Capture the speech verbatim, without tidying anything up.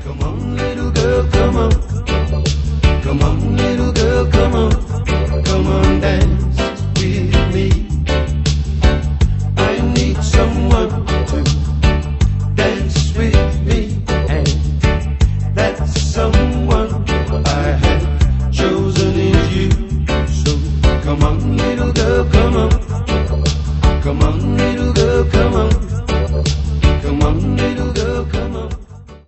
Come on, little girl, come on. Come on, little girl, come on. Come on, dance with me. I need someone to dance with me, and that someone I have chosen is you. So come on, little girl, come on. Come on, little girl, come on.